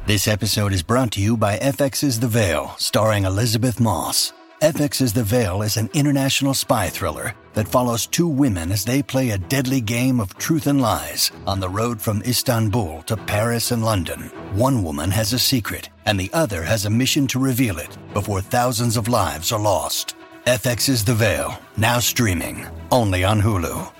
This episode is brought to you by FX's The Veil, starring Elizabeth Moss. FX's The Veil is an international spy thriller that follows two women as they play a deadly game of truth and lies on the road from Istanbul to Paris and London. One woman has a secret, and the other has a mission to reveal it before thousands of lives are lost. FX's The Veil, now streaming, only on Hulu.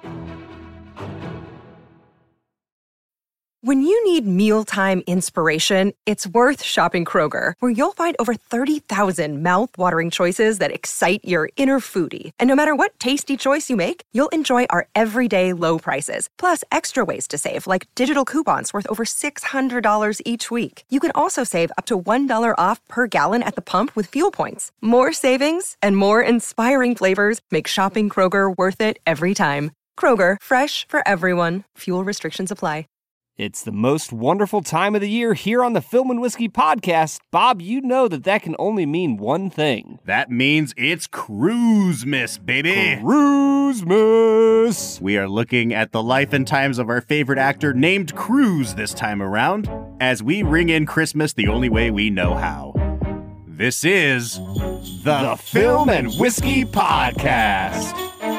When you need mealtime inspiration, it's worth shopping Kroger, where you'll find over 30,000 mouth-watering choices that excite your inner foodie. And no matter what tasty choice you make, you'll enjoy our everyday low prices, plus extra ways to save, like digital coupons worth over $600 each week. You can also save up to $1 off per gallon at the pump with fuel points. More savings and more inspiring flavors make shopping Kroger worth it every time. Kroger, fresh for everyone. Fuel restrictions apply. It's the most wonderful time of the year here on the Film and Whiskey Podcast. Bob, you know that can only mean one thing. That means it's Cruise-Miss, baby. Cruise-Miss. We are looking at the life and times of our favorite actor named Cruise this time around, as we ring in Christmas the only way we know how. This is the Film and Whiskey Podcast.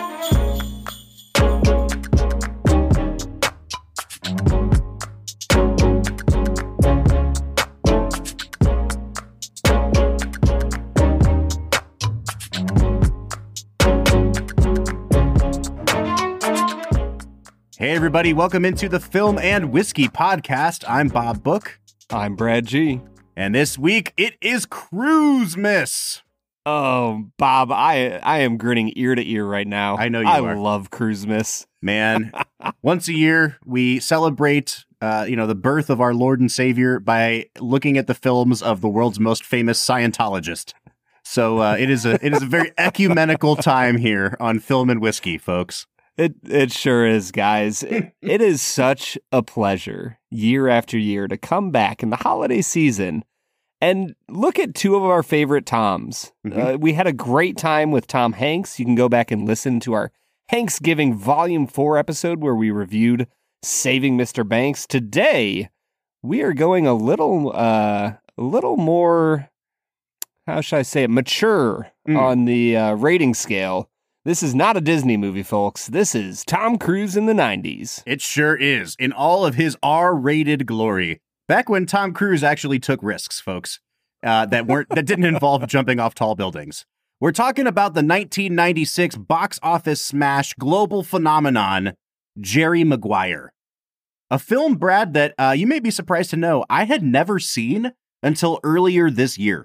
Hey everybody, welcome into the Film and Whiskey Podcast. I'm Bob Book. I'm Brad G. And this week, it is Cruise-Miss. Oh, Bob, I am grinning ear to ear right now. I know you are. I love Cruise-Miss. Man, once a year, we celebrate the birth of our Lord and Savior by looking at the films of the world's most famous Scientologist. So it is a very ecumenical time here on Film and Whiskey, folks. It sure is, guys. It is such a pleasure year after year to come back in the holiday season and look at two of our favorite Toms. Mm-hmm. We had a great time with Tom Hanks. You can go back and listen to our Hanksgiving Volume 4 episode where we reviewed Saving Mr. Banks. Today, we are going a little more, how should I say it, mature on the rating scale. This is not a Disney movie, folks. This is Tom Cruise in the 90s. It sure is, in all of his R-rated glory. Back when Tom Cruise actually took risks, folks, that didn't involve jumping off tall buildings. We're talking about the 1996 box office smash global phenomenon, Jerry Maguire. A film, Brad, that you may be surprised to know I had never seen until earlier this year.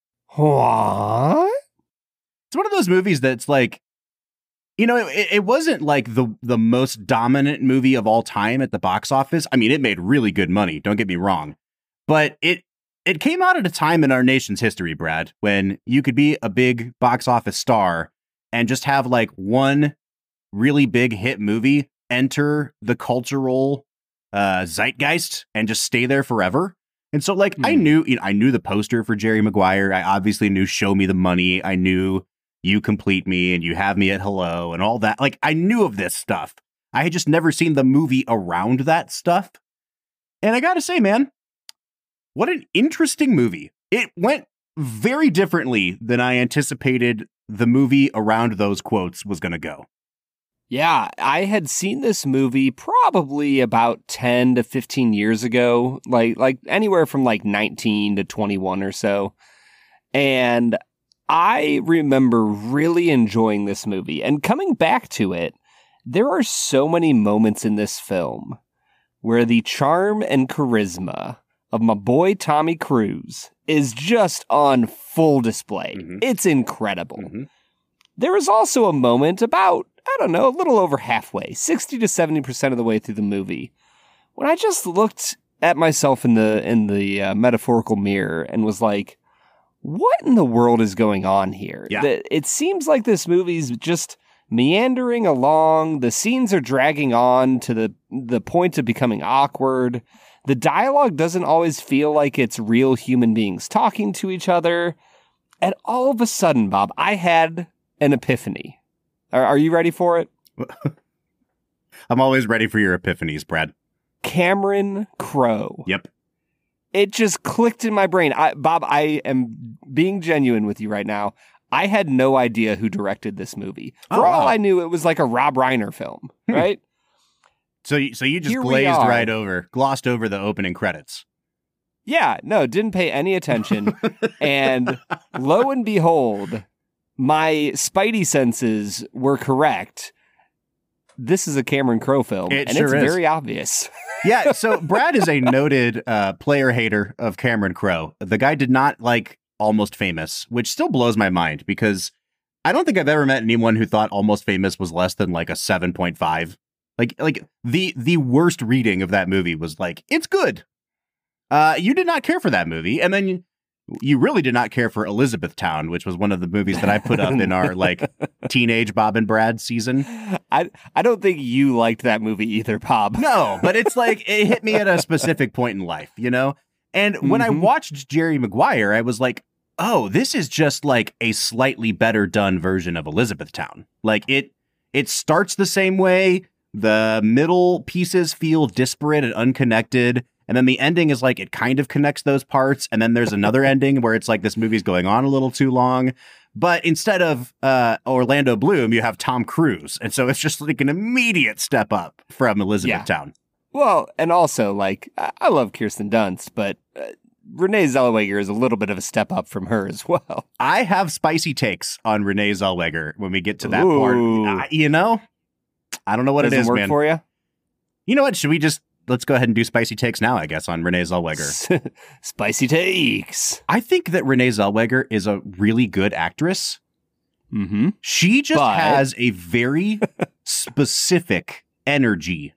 What? It's one of those movies that's like, you know, it wasn't like the most dominant movie of all time at the box office. I mean, it made really good money, don't get me wrong. But it came out at a time in our nation's history, Brad, when you could be a big box office star and just have like one really big hit movie enter the cultural zeitgeist and just stay there forever. And so like I knew the poster for Jerry Maguire. I obviously knew Show Me the Money. I knew You Complete Me and You Have Me at Hello and all that. Like, I knew of this stuff. I had just never seen the movie around that stuff. And I gotta say, man, what an interesting movie. It went very differently than I anticipated the movie around those quotes was gonna go. Yeah, I had seen this movie probably about 10 to 15 years ago, like anywhere from like 19 to 21 or so. And I remember really enjoying this movie and coming back to it. There are so many moments in this film where the charm and charisma of my boy Tommy Cruise is just on full display. Mm-hmm. It's incredible. Mm-hmm. There is also a moment about, I don't know, a little over halfway, 60 to 70% of the way through the movie, when I just looked at myself in the metaphorical mirror and was like, what in the world is going on here? Yeah. It seems like this movie's just meandering along. The scenes are dragging on to the point of becoming awkward. The dialogue doesn't always feel like it's real human beings talking to each other. And all of a sudden, Bob, I had an epiphany. Are you ready for it? I'm always ready for your epiphanies, Brad. Cameron Crowe. Yep. it just clicked in my brain. Bob, I am being genuine with you right now. I had no idea who directed this movie. For all I knew, it was like a Rob Reiner film, right? So you just Here glossed over the opening credits. Yeah, no, didn't pay any attention. And lo and behold, my spidey senses were correct. This is a Cameron Crowe film, and sure it's is. very obvious. Yeah, so Brad is a noted player hater of Cameron Crowe. The guy did not like Almost Famous, which still blows my mind because I don't think I've ever met anyone who thought Almost Famous was less than like a 7.5. Like the worst reading of that movie was like, it's good. You did not care for that movie, and then you really did not care for Elizabethtown, which was one of the movies that I put up in our like teenage Bob and Brad season. I don't think you liked that movie either, Bob. No, but it's like it hit me at a specific point in life, you know? And when I watched Jerry Maguire, I was like, oh, this is just like a slightly better done version of Elizabethtown. Like it starts the same way. The middle pieces feel disparate and unconnected. And then the ending is like, it kind of connects those parts. And then there's another ending where it's like, this movie's going on a little too long. But instead of Orlando Bloom, you have Tom Cruise. And so it's just like an immediate step up from Elizabethtown. Well, and also, like, I love Kirsten Dunst, but Renee Zellweger is a little bit of a step up from her as well. I have spicy takes on Renee Zellweger when we get to that part. You know, I don't know what it is, work man. For you? You know what? Let's go ahead and do spicy takes now, I guess, on Renee Zellweger. Spicy takes. I think that Renee Zellweger is a really good actress. Mm-hmm. She just has a very specific energy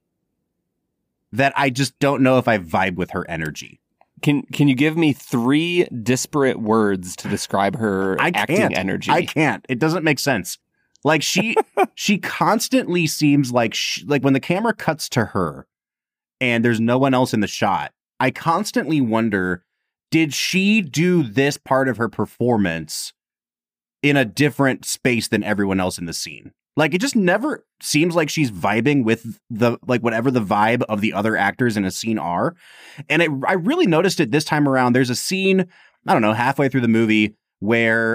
that I just don't know if I vibe with her energy. Can you give me 3 disparate words to describe her acting energy? I can't. It doesn't make sense. Like she constantly seems like when the camera cuts to her and there's no one else in the shot, I constantly wonder, did she do this part of her performance in a different space than everyone else in the scene? Like, it just never seems like she's vibing with whatever the vibe of the other actors in a scene are. And I really noticed it this time around. There's a scene, I don't know, halfway through the movie where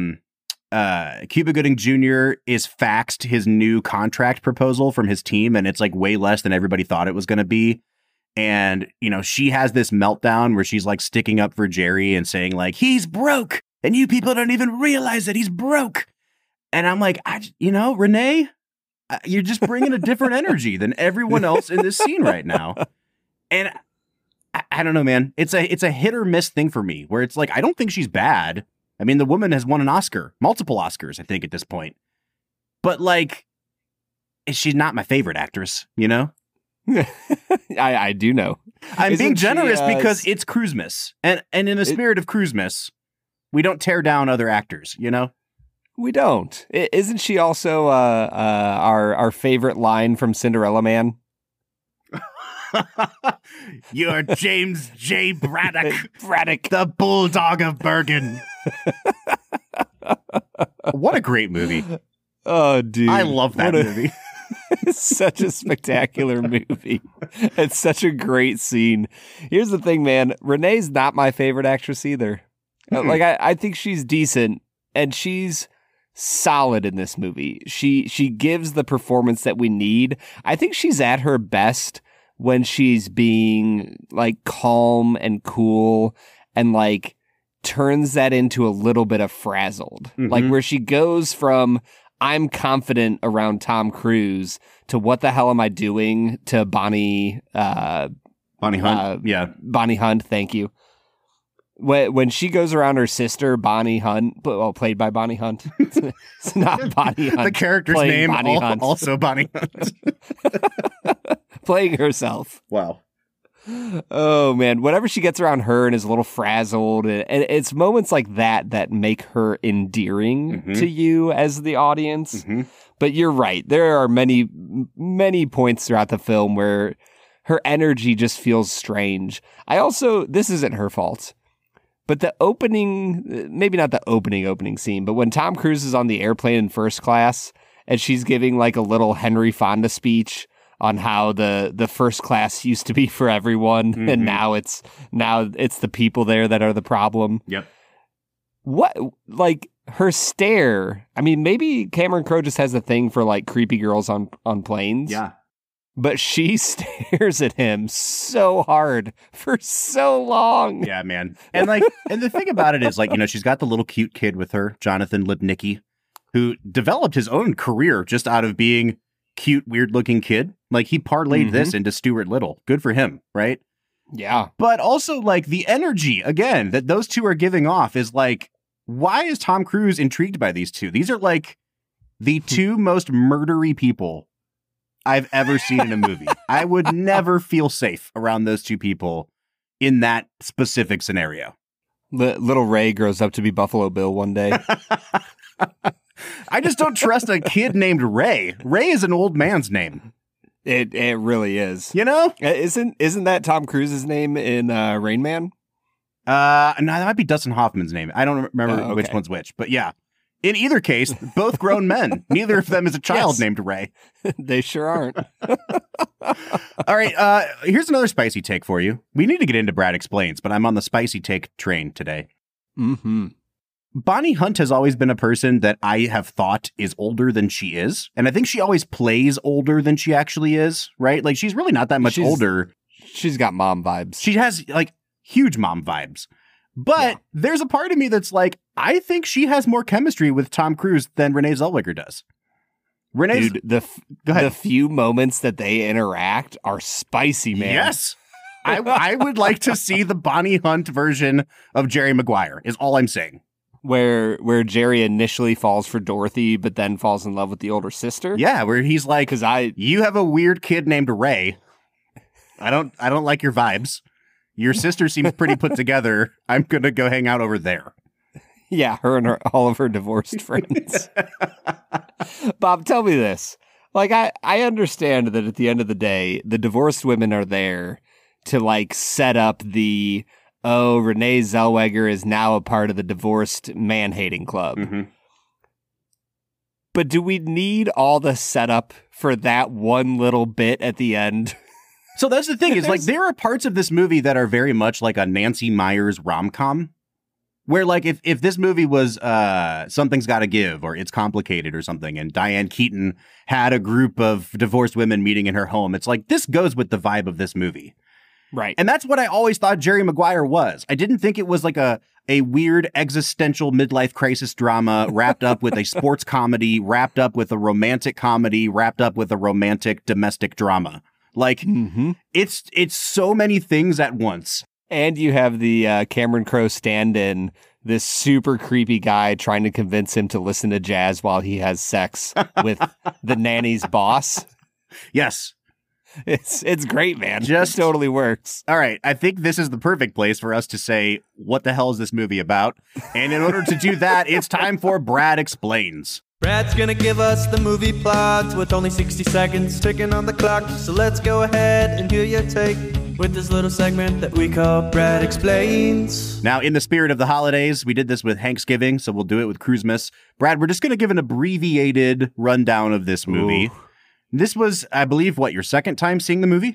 Cuba Gooding Jr. is faxed his new contract proposal from his team, and it's like way less than everybody thought it was going to be. And, you know, she has this meltdown where she's like sticking up for Jerry and saying like, he's broke and you people don't even realize that he's broke. And I'm like, Renee, you're just bringing a different energy than everyone else in this scene right now. And I don't know, man. It's a hit or miss thing for me where it's like, I don't think she's bad. I mean, the woman has won an Oscar, multiple Oscars, I think, at this point. But like, she's not my favorite actress, you know? I do know. I'm being generous because it's Cruisemas. And in the spirit of Cruisemas, we don't tear down other actors, you know? We don't. Isn't she also our favorite line from Cinderella Man? You're James J. Braddock. Braddock. The Bulldog of Bergen. What a great movie. Oh, dude. I love that movie. It's such a spectacular movie. It's such a great scene. Here's the thing, man. Renee's not my favorite actress either. Mm-hmm. Like, I think she's decent, and she's solid in this movie. She gives the performance that we need. I think she's at her best when she's being like calm and cool and like turns that into a little bit of frazzled. Mm-hmm. Like where she goes from I'm confident around Tom Cruise to what the hell am I doing to Bonnie Hunt. Bonnie Hunt, thank you. When she goes around her sister, Bonnie Hunt, well, played by Bonnie Hunt. It's not Bonnie Hunt. The character's name, also Bonnie Hunt. Playing herself. Wow. Oh, man. Whenever she gets around her and is a little frazzled, and it's moments like that make her endearing to you as the audience. Mm-hmm. But you're right. There are many, many points throughout the film where her energy just feels strange. This isn't her fault. But the opening, maybe not the opening scene, but when Tom Cruise is on the airplane in first class and she's giving like a little Henry Fonda speech on how the first class used to be for everyone, and now it's the people there that are the problem. Yep. What, like, her stare? I mean, maybe Cameron Crowe just has a thing for like creepy girls on planes. Yeah. But she stares at him so hard for so long. Yeah, man. And like, and the thing about it is, like, you know, she's got the little cute kid with her, Jonathan Lipnicki, who developed his own career just out of being cute, weird-looking kid. Like, he parlayed this into Stuart Little. Good for him, right? Yeah. But also, like, the energy, again, that those two are giving off is like, why is Tom Cruise intrigued by these two? These are like the two most murdery people I've ever seen in a movie. I would never feel safe around those two people in that specific scenario. Little Ray grows up to be Buffalo Bill one day. I just don't trust a kid named Ray. Ray is an old man's name. It really is. You know? Isn't that Tom Cruise's name in Rain Man? No, that might be Dustin Hoffman's name. I don't remember which one's which, but yeah. In either case, both grown men. Neither of them is a child named Ray. They sure aren't. All right, here's another spicy take for you. We need to get into Brad Explains, but I'm on the spicy take train today. Mm-hmm. Bonnie Hunt has always been a person that I have thought is older than she is. And I think she always plays older than she actually is, right? Like, she's really not that much older. She's got mom vibes. She has, like, huge mom vibes. But there's a part of me that's like, I think she has more chemistry with Tom Cruise than Renee Zellweger does. Dude, the few moments that they interact are spicy, man. Yes. I would like to see the Bonnie Hunt version of Jerry Maguire, is all I'm saying. Where Jerry initially falls for Dorothy, but then falls in love with the older sister. Yeah, where he's like, you have a weird kid named Ray. I don't like your vibes. Your sister seems pretty put together. I'm going to go hang out over there. Yeah, her and all of her divorced friends. Bob, tell me this. Like, I understand that at the end of the day, the divorced women are there to, like, set up the, Renee Zellweger is now a part of the divorced man-hating club. Mm-hmm. But do we need all the setup for that one little bit at the end? So that's the thing, is like, there are parts of this movie that are very much like a Nancy Meyers rom-com, where, like, if this movie was Something's Gotta Give or It's Complicated or something, and Diane Keaton had a group of divorced women meeting in her home, it's like, this goes with the vibe of this movie. Right. And that's what I always thought Jerry Maguire was. I didn't think it was like a weird existential midlife crisis drama wrapped up with a sports comedy, wrapped up with a romantic comedy, wrapped up with a romantic domestic drama. Like, it's so many things at once. And you have the Cameron Crowe stand-in, this super creepy guy trying to convince him to listen to jazz while he has sex with the nanny's boss. Yes. It's great, man. It totally works. All right. I think this is the perfect place for us to say, what the hell is this movie about? And in order to do that, it's time for Brad Explains. Brad's gonna give us the movie plot with only 60 seconds ticking on the clock. So let's go ahead and hear your take with this little segment that we call Brad Explains. Now, in the spirit of the holidays, we did this with Thanksgiving, so we'll do it with Christmas. Brad, we're just going to give an abbreviated rundown of this movie. Ooh. This was, I believe, what, your second time seeing the movie?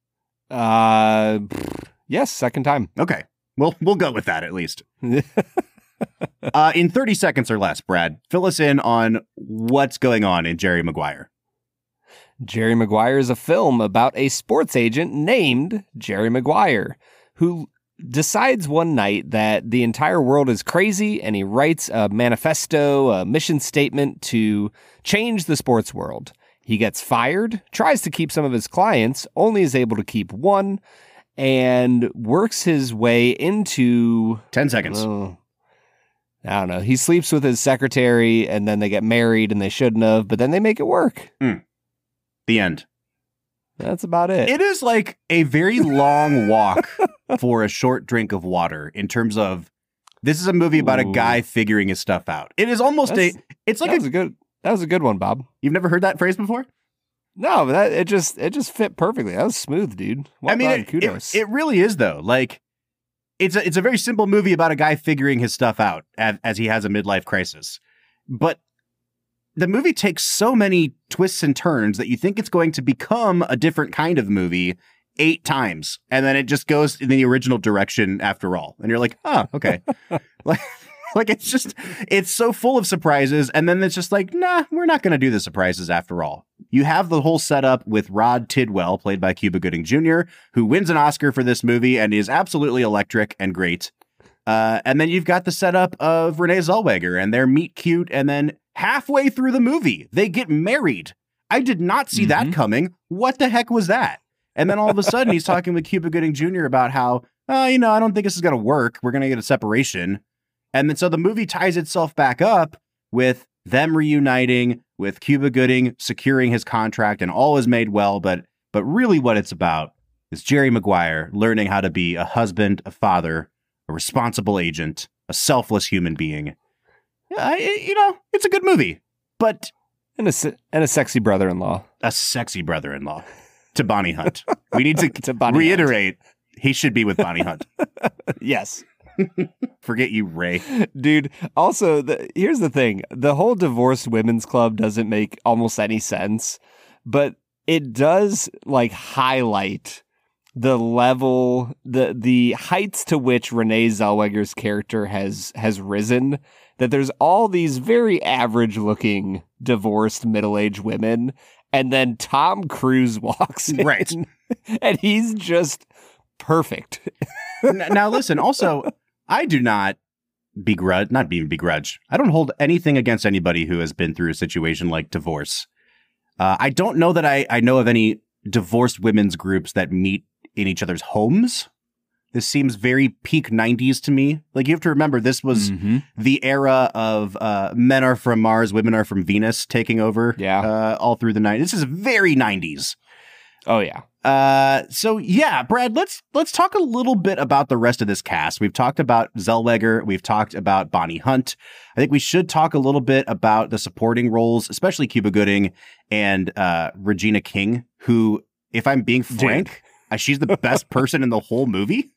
Yes, second time. Okay. Well, we'll go with that at least. In 30 seconds or less, Brad, fill us in on what's going on in Jerry Maguire. Jerry Maguire is a film about a sports agent named Jerry Maguire who decides one night that the entire world is crazy, and he writes a manifesto, a mission statement to change the sports world. He gets fired, tries to keep some of his clients, only is able to keep one, and works his way into... 10 seconds. I don't know. He sleeps with his secretary, and then they get married, and they shouldn't have, but then they make it work. The end. That's about it. It is like a very long walk for a short drink of water in terms of, this is a movie about a guy figuring his stuff out. It is almost that was a good one, Bob. You've never heard that phrase before? No, but it just fit perfectly. That was smooth, dude. Kudos. It really is, though. Like, it's a very simple movie about a guy figuring his stuff out as he has a midlife crisis. But the movie takes so many twists and turns that you think it's going to become a different kind of movie 8 times. And then it just goes in the original direction after all. And you're like, oh, okay. Like it's so full of surprises. And then it's just like, nah, we're not going to do the surprises after all. You have the whole setup with Rod Tidwell, played by Cuba Gooding Jr., who wins an Oscar for this movie and is absolutely electric and great. And then you've got the setup of Renee Zellweger and their meet cute. And then halfway through the movie, they get married. I did not see that coming. What the heck was that? And then all of a sudden he's talking with Cuba Gooding Jr. about how, I don't think this is going to work. We're going to get a separation. And then so the movie ties itself back up with them reuniting, with Cuba Gooding securing his contract, and all is made well. But really what it's about is Jerry Maguire learning how to be a husband, a father, a responsible agent, a selfless human being. Yeah, it's a good movie. But and a sexy brother-in-law. A sexy brother-in-law to Bonnie Hunt. We need to Bonnie reiterate, he should be with Bonnie Hunt. Yes. Forget you, Ray. Dude, also, here's the thing. The whole divorced women's club doesn't make almost any sense, but it does, highlight the level, the heights to which Renee Zellweger's character has risen, that there's all these very average-looking divorced middle-aged women, and then Tom Cruise walks in, right, and he's just perfect. Now, listen, also, I do not begrudge. I don't hold anything against anybody who has been through a situation like divorce. I don't know that I know of any divorced women's groups that meet in each other's homes. This seems very peak 90s to me. You have to remember, this was the era of men are from Mars, women are from Venus taking over all through the 90s. This is very 90s. Oh, yeah. So yeah, Brad, let's talk a little bit about the rest of this cast. We've talked about Zellweger. We've talked about Bonnie Hunt. I think we should talk a little bit about the supporting roles, especially Cuba Gooding and Regina King, who, if I'm being frank, she's the best person in the whole movie.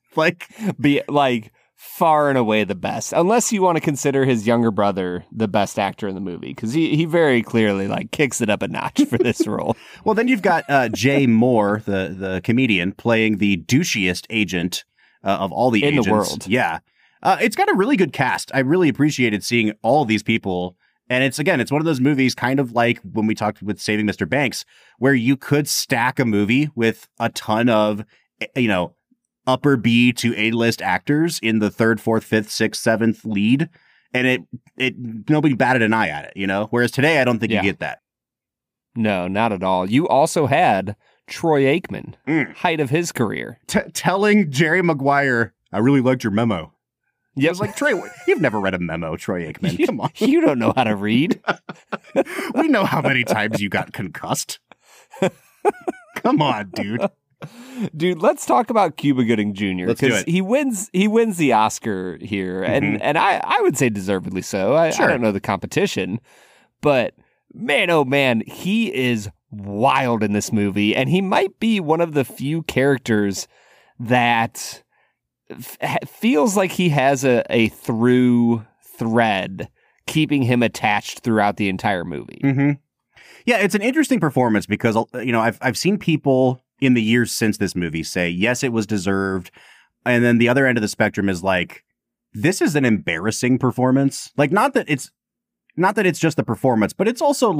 Far and away the best, unless you want to consider his younger brother the best actor in the movie, because he very clearly kicks it up a notch for this role. Well, then you've got Jay Moore, the comedian, playing the douchiest agent of all the agents in the world. Yeah, it's got a really good cast. I really appreciated seeing all these people, and it's one of those movies, kind of like when we talked with Saving Mr. Banks, where you could stack a movie with a ton of upper B to A-list actors in the 3rd, 4th, 5th, 6th, 7th lead, and it nobody batted an eye at it, Whereas today, I don't think you get that. No, not at all. You also had Troy Aikman, height of his career, telling Jerry Maguire, "I really liked your memo." Yep. I was like, Troy, you've never read a memo, Troy Aikman. Come on, you don't know how to read. We know how many times you got concussed. Come on, dude. Dude, let's talk about Cuba Gooding Jr. because he wins the Oscar here, and I would say deservedly so. I don't know the competition, but man, oh man, he is wild in this movie, and he might be one of the few characters that feels like he has a through thread keeping him attached throughout the entire movie. Mm-hmm. Yeah, it's an interesting performance because I've seen people in the years since this movie say, yes, it was deserved. And then the other end of the spectrum is this is an embarrassing performance. Not that it's just the performance, but it's also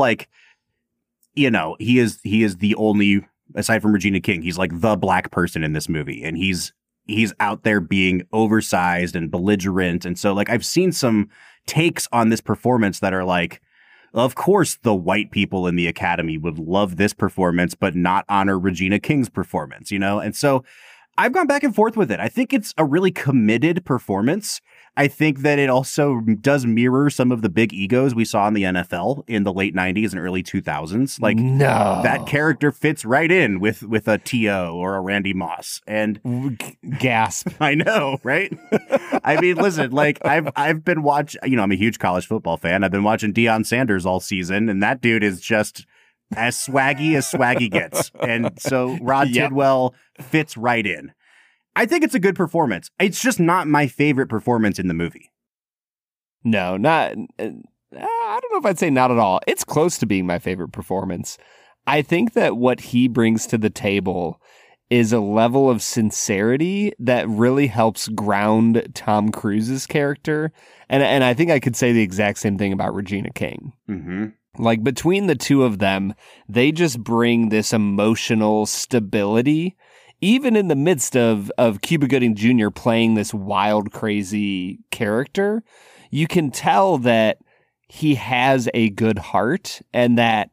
he is the only, aside from Regina King, he's the black person in this movie. And he's out there being oversized and belligerent. And so I've seen some takes on this performance that are of course, the white people in the Academy would love this performance, but not honor Regina King's performance, And so I've gone back and forth with it. I think it's a really committed performance. I think that it also does mirror some of the big egos we saw in the NFL in the late 90s and early 2000s. No. That character fits right in with a T.O. or a Randy Moss. And gasp. I know, right? I mean, listen, I've been watching, I'm a huge college football fan. I've been watching Deion Sanders all season, and that dude is just as swaggy gets. And so Rod Tidwell fits right in. I think it's a good performance. It's just not my favorite performance in the movie. No, not I don't know if I'd say not at all. It's close to being my favorite performance. I think that what he brings to the table is a level of sincerity that really helps ground Tom Cruise's character. And I think I could say the exact same thing about Regina King. Mm-hmm. Like, between the two of them, they just bring this emotional stability, even in the midst of Cuba Gooding Jr. playing this wild, crazy character. You can tell that he has a good heart and that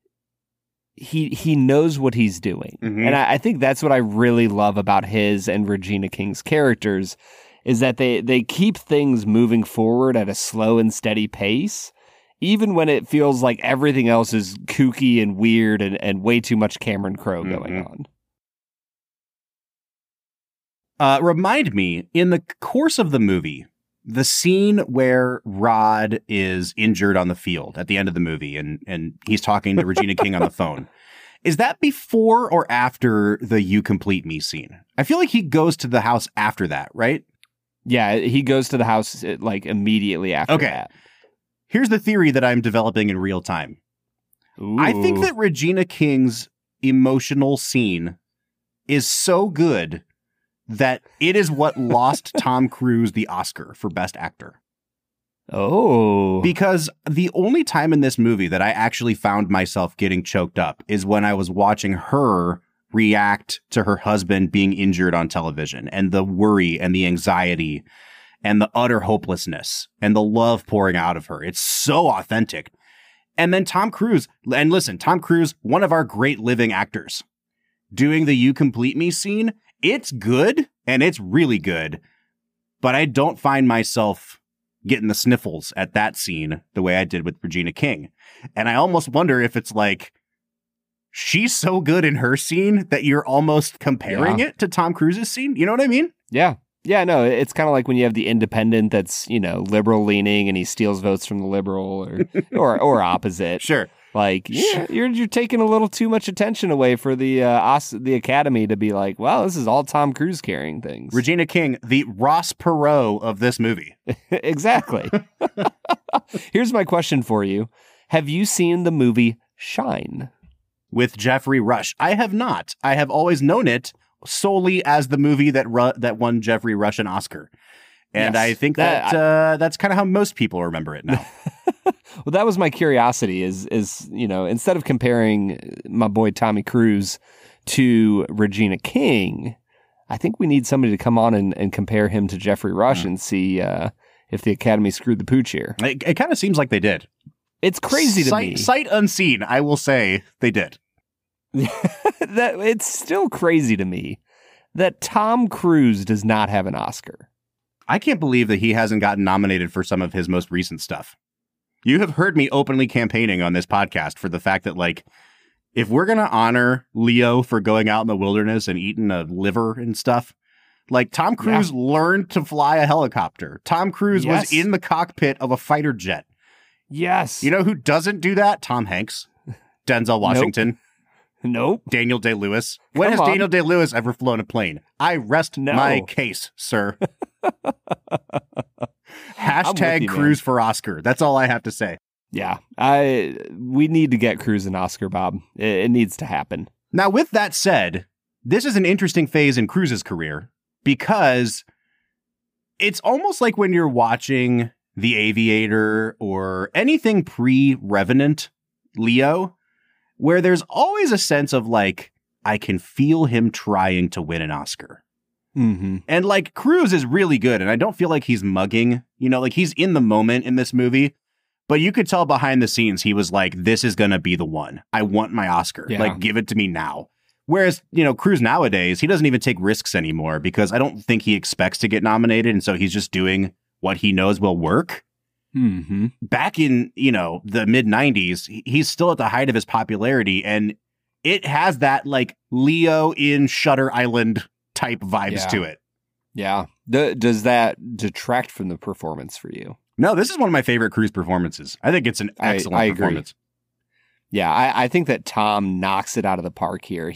he knows what he's doing. Mm-hmm. And I think that's what I really love about his and Regina King's characters, is that they keep things moving forward at a slow and steady pace, even when it feels like everything else is kooky and weird and way too much Cameron Crowe going on. Remind me, in the course of the movie, the scene where Rod is injured on the field at the end of the movie and he's talking to Regina King on the phone, is that before or after the You Complete Me scene? I feel like he goes to the house after that, right? Yeah, he goes to the house like immediately after that. Here's the theory that I'm developing in real time. Ooh. I think that Regina King's emotional scene is so good that it is what lost Tom Cruise the Oscar for Best Actor. Oh. Because the only time in this movie that I actually found myself getting choked up is when I was watching her react to her husband being injured on television, and the worry and the anxiety and the utter hopelessness and the love pouring out of her. It's so authentic. And then Tom Cruise, and listen, Tom Cruise, one of our great living actors, doing the You Complete Me scene. It's good, and it's really good, but I don't find myself getting the sniffles at that scene the way I did with Regina King. And I almost wonder if it's like, she's so good in her scene that you're almost comparing it to Tom Cruise's scene. You know what I mean? Yeah. Yeah, no, it's kind of like when you have the independent that's, liberal leaning and he steals votes from the liberal or opposite. Sure. Like, yeah, you're taking a little too much attention away for the Academy to be like, well, this is all Tom Cruise carrying things. Regina King, the Ross Perot of this movie. Exactly. Here's my question for you. Have you seen the movie Shine? With Jeffrey Rush. I have not. I have always known it solely as the movie that won Jeffrey Rush an Oscar. And yes, I think that's kind of how most people remember it now. Well, that was my curiosity is, instead of comparing my boy Tommy Cruise to Regina King, I think we need somebody to come on and compare him to Jeffrey Rush and see if the Academy screwed the pooch here. It kind of seems like they did. It's crazy to me. Sight unseen, I will say they did. It's still crazy to me that Tom Cruise does not have an Oscar. I can't believe that he hasn't gotten nominated for some of his most recent stuff. You have heard me openly campaigning on this podcast for the fact that, like, if we're going to honor Leo for going out in the wilderness and eating a liver and stuff, like, Tom Cruise learned to fly a helicopter. Tom Cruise was in the cockpit of a fighter jet. Yes. You know who doesn't do that? Tom Hanks. Denzel Washington. Nope. Daniel Day-Lewis. When has Daniel Day-Lewis ever flown a plane? I rest my case, sir. Hashtag Cruise for Oscar. That's all I have to say. Yeah. We need to get Cruise an Oscar, Bob. It needs to happen. Now, with that said, this is an interesting phase in Cruise's career because it's almost like when you're watching The Aviator or anything pre-Revenant Leo, where there's always a sense of like, I can feel him trying to win an Oscar. Mm-hmm. And like, Cruise is really good, and I don't feel like he's mugging, like he's in the moment in this movie, but you could tell behind the scenes he was like, this is gonna be the one. I want my Oscar. Yeah. Like, give it to me now. Whereas, Cruise nowadays, he doesn't even take risks anymore because I don't think he expects to get nominated, and so he's just doing what he knows will work. Mm-hmm. Back in, the mid-90s, he's still at the height of his popularity, and it has that, like, Leo in Shutter Island type vibes to it. Yeah. Does that detract from the performance for you? No, this is one of my favorite Cruise performances. I think it's an excellent performance. Yeah, I think that Tom knocks it out of the park here.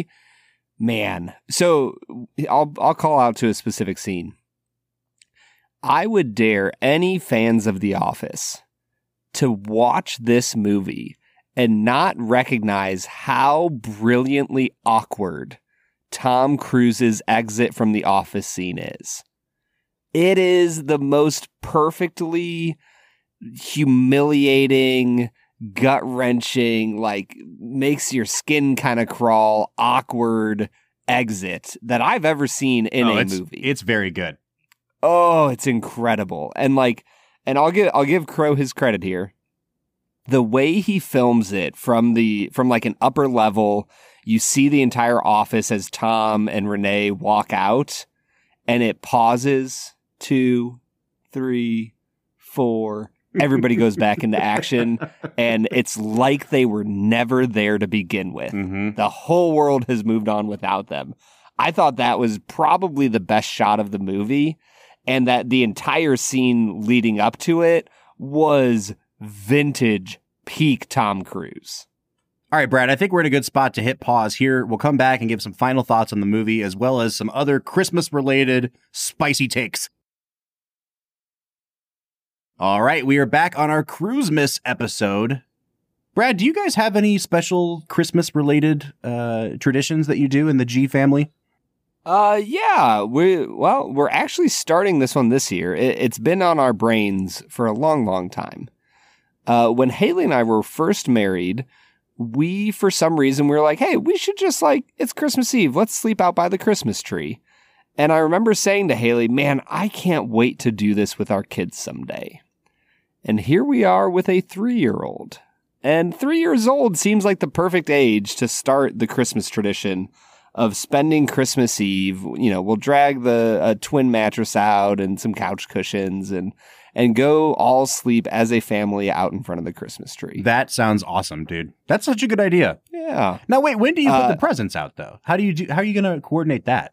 So I'll call out to a specific scene. I would dare any fans of The Office to watch this movie and not recognize how brilliantly awkward Tom Cruise's exit from the office scene is. It is the most perfectly humiliating, gut-wrenching, like makes your skin kind of crawl, awkward exit that I've ever seen in a movie. It's very good. Oh, it's incredible. And I'll give Crow his credit here. The way he films it from like an upper level, you see the entire office as Tom and Renee walk out, and it pauses 2, 3, 4. Everybody goes back into action, and it's like they were never there to begin with. Mm-hmm. The whole world has moved on without them. I thought that was probably the best shot of the movie, and that the entire scene leading up to it was vintage peak Tom Cruise. All right, Brad, I think we're in a good spot to hit pause here. We'll come back and give some final thoughts on the movie, as well as some other Christmas-related spicy takes. All right, we are back on our Cruise-Miss episode. Brad, do you guys have any special Christmas-related traditions that you do in the G family? Yeah. We're actually starting this one this year. It's been on our brains for a long, long time. When Haley and I were first married, we, for some reason, we were like, hey, we should just it's Christmas Eve. Let's sleep out by the Christmas tree. And I remember saying to Haley, man, I can't wait to do this with our kids someday. And here we are with a 3-year-old. And 3 years old seems like the perfect age to start the Christmas tradition of spending Christmas Eve. You know, we'll drag the twin mattress out and some couch cushions and go all sleep as a family out in front of the Christmas tree. That sounds awesome, dude. That's such a good idea. Yeah. Now, wait, when do you put the presents out, though? How are you going to coordinate that?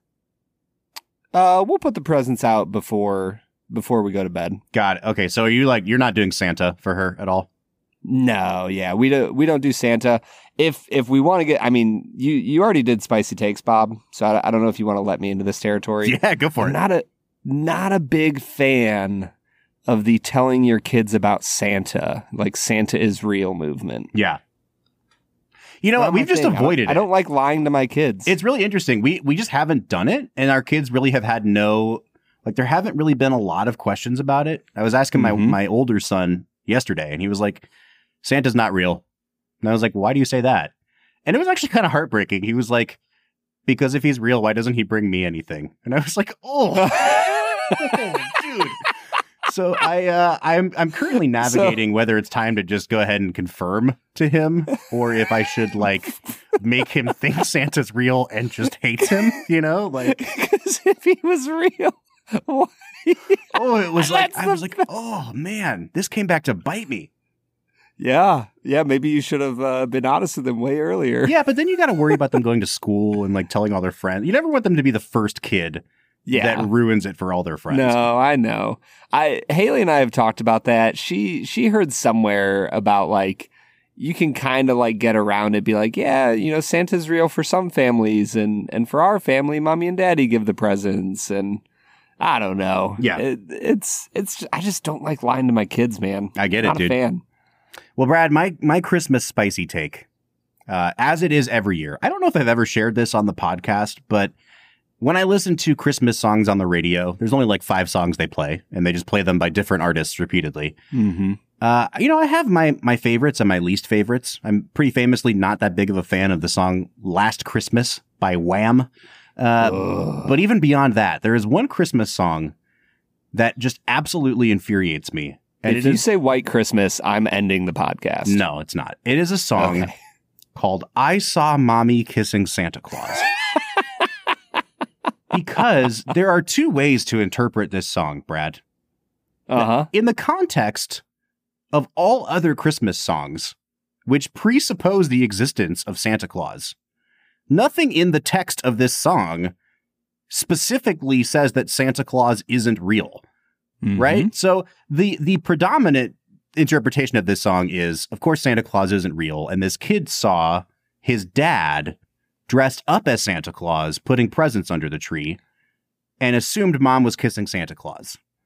We'll put the presents out before we go to bed. Got it. Okay, so are you you're not doing Santa for her at all? No, yeah, we don't do Santa. If we want to get, I mean, you already did spicy takes, Bob. So I don't know if you want to let me into this territory. Yeah, go for it. Not a big fan of the telling your kids about Santa, like Santa is real movement. Yeah. You know what? We've just avoided it. I don't like lying to my kids. It's really interesting. We just haven't done it, and our kids really have had there haven't really been a lot of questions about it. I was asking my older son yesterday, and he was like, Santa's not real. And I was like, why do you say that? And it was actually kind of heartbreaking. He was like, because if he's real, why doesn't he bring me anything? And I was like, oh, dude. So I'm currently navigating whether it's time to just go ahead and confirm to him, or if I should make him think Santa's real and just hates him, because if he was real, it was I was like, oh man, this came back to bite me. Yeah, maybe you should have been honest with them way earlier. Yeah, but then you got to worry about them going to school and telling all their friends. You never want them to be the first kid. Yeah. That ruins it for all their friends. No, I know. Haley and I have talked about that. She heard somewhere about you can kind of get around it, be like, yeah, Santa's real for some families, and for our family, mommy and daddy give the presents, and I don't know. Yeah, it's I just don't like lying to my kids, man. I get it, Not dude. A fan. Well, Brad, my Christmas spicy take, as it is every year. I don't know if I've ever shared this on the podcast, but when I listen to Christmas songs on the radio, there's only 5 songs they play, and they just play them by different artists repeatedly. Mm-hmm. I have my favorites and my least favorites. I'm pretty famously not that big of a fan of the song Last Christmas by Wham. But even beyond that, there is one Christmas song that just absolutely infuriates me. And if you say White Christmas, I'm ending the podcast. No, it's not. It is a song called I Saw Mommy Kissing Santa Claus. Because there are 2 ways to interpret this song, Brad. Uh-huh. In the context of all other Christmas songs, which presuppose the existence of Santa Claus, nothing in the text of this song specifically says that Santa Claus isn't real, right? So the predominant interpretation of this song is, of course, Santa Claus isn't real, and this kid saw his dad dressed up as Santa Claus, putting presents under the tree, and assumed mom was kissing Santa Claus.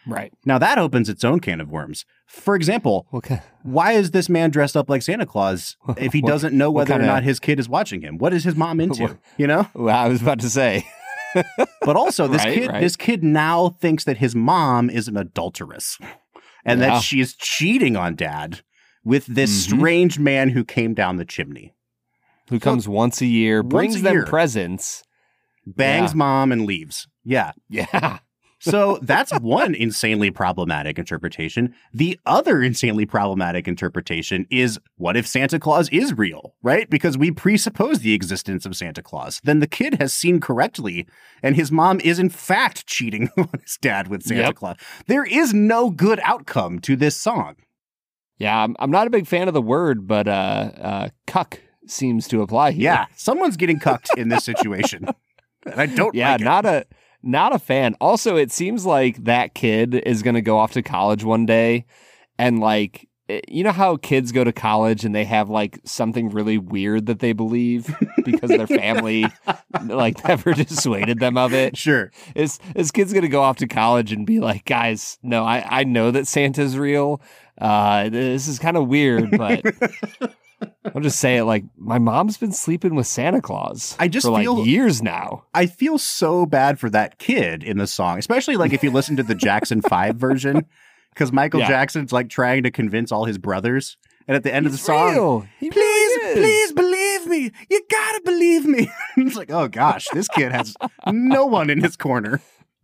Right. Now that opens its own can of worms. For example, Okay. why is this man dressed up like Santa Claus if he doesn't know whether or not his kid is watching him? What is his mom into? You know? Well, I was about to say. But also this Right, kid right. this kid now thinks that his mom is an adulteress and Yeah. that she is cheating on dad with this strange man who came down the chimney. Who comes once a year, brings them year. presents. Bangs Yeah. mom and leaves. Yeah. Yeah. So that's one insanely problematic interpretation. The other insanely problematic interpretation is, what if Santa Claus is real, right? Because we presuppose the existence of Santa Claus. Then the kid has seen correctly, and his mom is in fact cheating on his dad with Santa Yep. Claus. There is no good outcome to this song. Yeah, I'm not a big fan of the word, but cuck seems to apply here. Yeah, someone's getting cucked in this situation. And I don't Yeah, like it. not a fan. Also, it seems like that kid is going to go off to college one day and like, you know how kids go to college and they have like something really weird that they believe because their family like never dissuaded them of it. Sure. This kid's going to go off to college and be like, guys, no, I know that Santa's real. This is kind of weird, but I'll just say it like, my mom's been sleeping with Santa Claus I just for feel- like years now. I feel so bad for that kid in the song, especially like if you listen to the Jackson 5 version, because Michael Yeah. Jackson's like trying to convince all his brothers. And at the end of the He's song, real. He please, really is." please believe me. You gotta believe me. It's like, oh gosh, this kid has no one in his corner.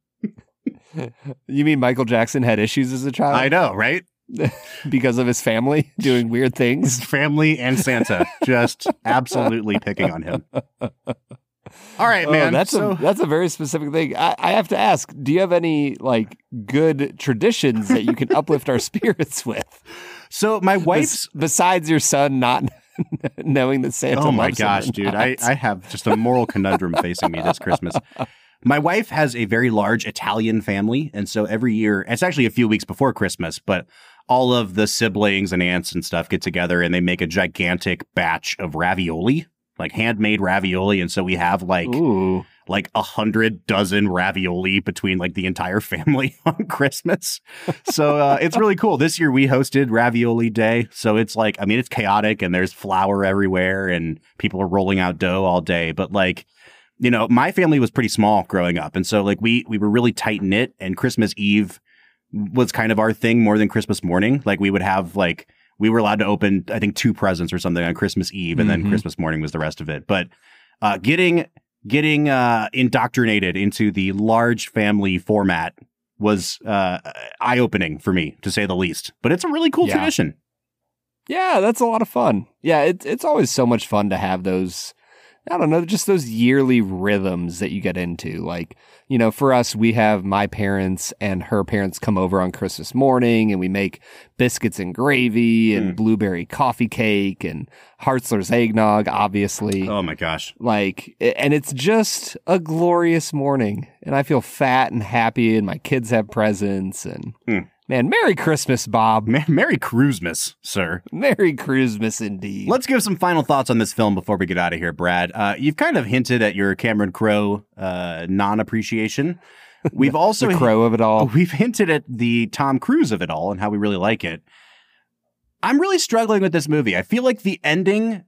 You mean Michael Jackson had issues as a child? I know, right? Because of his family doing weird His things? family and Santa just absolutely picking on him. All right, man. That's a very specific thing. I have to ask, do you have any like good traditions that you can uplift our spirits with? So my wife's Besides your son not knowing that Santa Oh my loves him gosh, or dude. not. I have just a moral conundrum facing me this Christmas. My wife has a very large Italian family. And so every year, it's actually a few weeks before Christmas, but all of the siblings and aunts and stuff get together and they make a gigantic batch of ravioli, like handmade ravioli. And so we have like Ooh. 100 dozen ravioli between like the entire family on Christmas. So it's really cool. This year we hosted Ravioli Day. So it's like, I mean, it's chaotic and there's flour everywhere and people are rolling out dough all day. But like, you know, my family was pretty small growing up. And so like we were really tight knit, and Christmas Eve was kind of our thing more than Christmas morning. Like we would have like, we were allowed to open, I think, 2 presents or something on Christmas Eve, and then Christmas morning was the rest of it. But getting indoctrinated into the large family format was eye-opening for me, to say the least. But it's a really cool tradition. Yeah, that's a lot of fun. Yeah, it's always so much fun to have those, I don't know, just those yearly rhythms that you get into. Like, you know, for us, we have my parents and her parents come over on Christmas morning and we make biscuits and gravy and blueberry coffee cake and Hartzler's eggnog, obviously. Oh my gosh. Like, and it's just a glorious morning. And I feel fat and happy, and my kids have presents. And man, Merry Christmas, Bob. Merry Christmas, sir. Merry Christmas indeed. Let's give some final thoughts on this film before we get out of here, Brad. You've kind of hinted at your Cameron Crowe non-appreciation. We've also the Crow of it all. We've hinted at the Tom Cruise of it all and how we really like it. I'm really struggling with this movie. I feel like the ending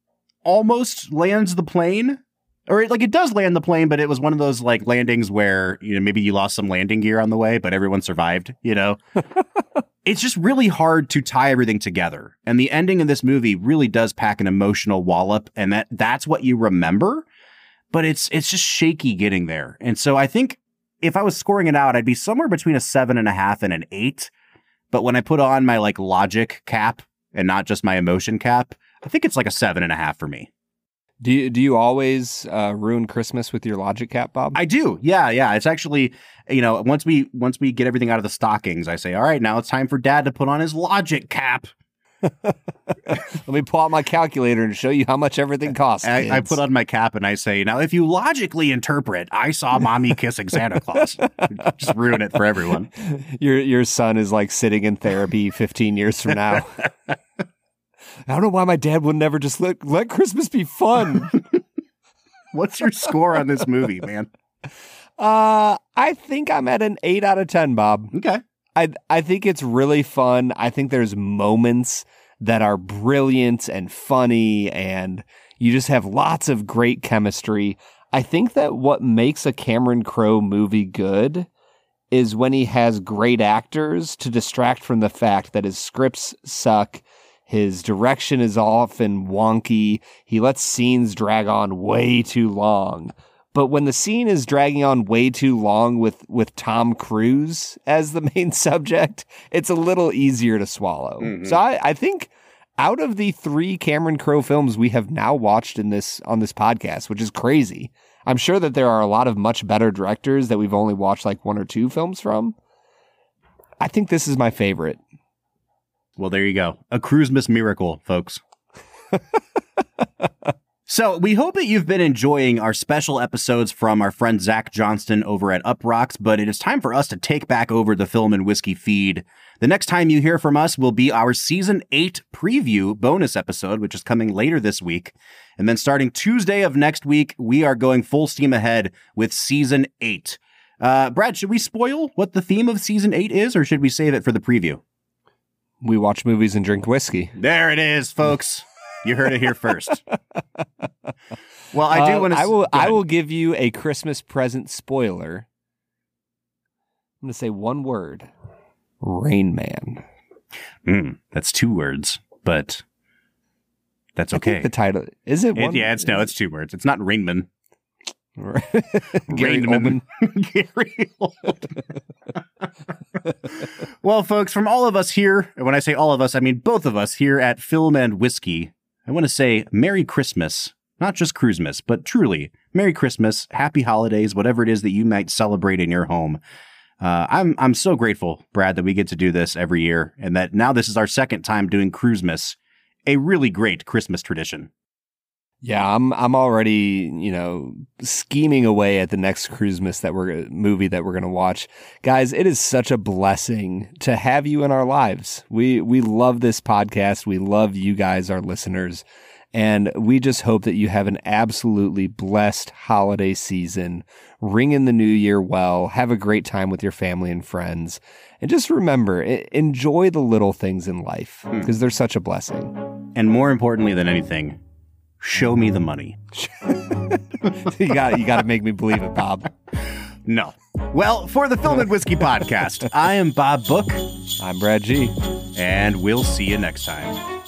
almost lands the plane. Or like it does land the plane, but it was one of those like landings where, you know, maybe you lost some landing gear on the way, but everyone survived, you know? It's just really hard to tie everything together. And the ending of this movie really does pack an emotional wallop, and that's what you remember, but it's just shaky getting there. And so I think if I was scoring it out, I'd be somewhere between a 7.5 and an 8. But when I put on my like logic cap and not just my emotion cap, I think it's like a 7.5 for me. Do you always ruin Christmas with your logic cap, Bob? I do. Yeah. It's actually, you know, once we get everything out of the stockings, I say, all right, now it's time for Dad to put on his logic cap. Let me pull out my calculator and show you how much everything costs. I put on my cap and I say, now, if you logically interpret, I saw mommy kissing Santa Claus. Just ruin it for everyone. Your son is like sitting in therapy 15 years from now. I don't know why my dad would never just let Christmas be fun. What's your score on this movie, man? I think I'm at an 8 out of 10, Bob. Okay. I think it's really fun. I think there's moments that are brilliant and funny, and you just have lots of great chemistry. I think that what makes a Cameron Crowe movie good is when he has great actors to distract from the fact that his scripts suck, his direction is often wonky, he lets scenes drag on way too long. But when the scene is dragging on way too long with Tom Cruise as the main subject, it's a little easier to swallow. Mm-hmm. So I think out of the 3 Cameron Crowe films we have now watched on this podcast, which is crazy, I'm sure that there are a lot of much better directors that we've only watched like 1 or 2 films from. I think this is my favorite. Well, there you go. A Cruisemas miracle, folks. So we hope that you've been enjoying our special episodes from our friend Zach Johnston over at Uproxx, but it is time for us to take back over the Film and Whiskey feed. The next time you hear from us will be our Season 8 preview bonus episode, which is coming later this week. And then starting Tuesday of next week, we are going full steam ahead with Season 8. Brad, should we spoil what the theme of Season 8 is, or should we save it for the preview? We watch movies and drink whiskey. There it is, folks. You heard it here first. Well, I do want to... I will give you a Christmas present spoiler. I'm going to say one word. Rain Man. That's 2 words, but that's okay. I think the title... Is it one? Yeah, it's 2 words. It's not Rainman. Gary Oldman. Gary Oldman. Well, folks, from all of us here, and when I say all of us, I mean both of us here at Film and Whiskey, I want to say Merry Christmas. Not just Cruisemas, but truly, Merry Christmas, Happy Holidays, whatever it is that you might celebrate in your home. I'm so grateful, Brad, that we get to do this every year, and that now this is our second time doing Cruisemas, a really great Christmas tradition. Yeah, I'm already, scheming away at the next Cruisemas movie that we're going to watch. Guys, it is such a blessing to have you in our lives. We love this podcast. We love you guys, our listeners. And we just hope that you have an absolutely blessed holiday season. Ring in the new year well. Have a great time with your family and friends. And just remember, enjoy the little things in life because they're such a blessing. And more importantly than anything, show me the money. You got to make me believe it, Bob. No. Well, for the Film and Whiskey podcast, I am Bob Book. I'm Brad G. And we'll see you next time.